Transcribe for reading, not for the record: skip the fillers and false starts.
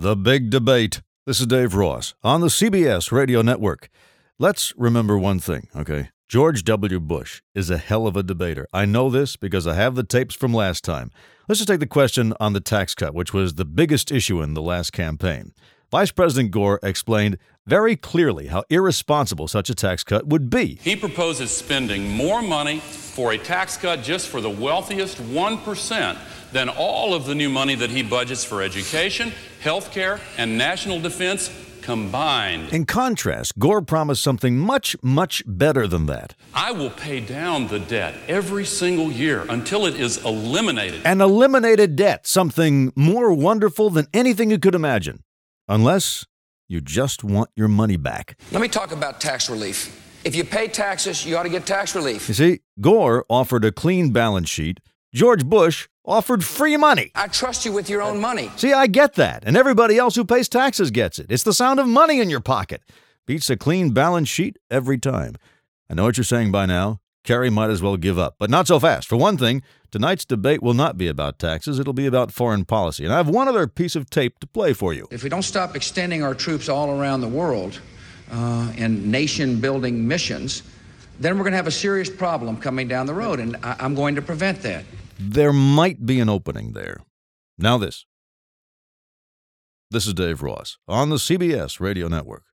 The Big Debate. This is Dave Ross on the CBS Radio Network. Let's remember one thing, okay? George W. Bush is a hell of a debater. I know this because I have the tapes from last time. Let's just take the question on the tax cut, which was the biggest issue in the last campaign. Vice President Gore explained very clearly how irresponsible such a tax cut would be. He proposes spending more money for a tax cut just for the wealthiest 1% than all of the new money that he budgets for education, health care, and national defense combined. In contrast, Gore promised something much, much better than that. I will pay down the debt every single year until it is eliminated. An eliminated debt, something more wonderful than anything you could imagine. Unless you just want your money back. Let me talk about tax relief. If you pay taxes, you ought to get tax relief. You see, Gore offered a clean balance sheet. George Bush offered free money. I trust you with your own money. See, I get that, and everybody else who pays taxes gets it. It's the sound of money in your pocket. Beats a clean balance sheet every time. I know what you're saying by now. Kerry might as well give up, but not so fast. For one thing, tonight's debate will not be about taxes. It'll be about foreign policy. And I have one other piece of tape to play for you. If we don't stop extending our troops all around the world in nation-building missions, then we're going to have a serious problem coming down the road, and I'm going to prevent that. There might be an opening there. Now this. This is Dave Ross on the CBS Radio Network.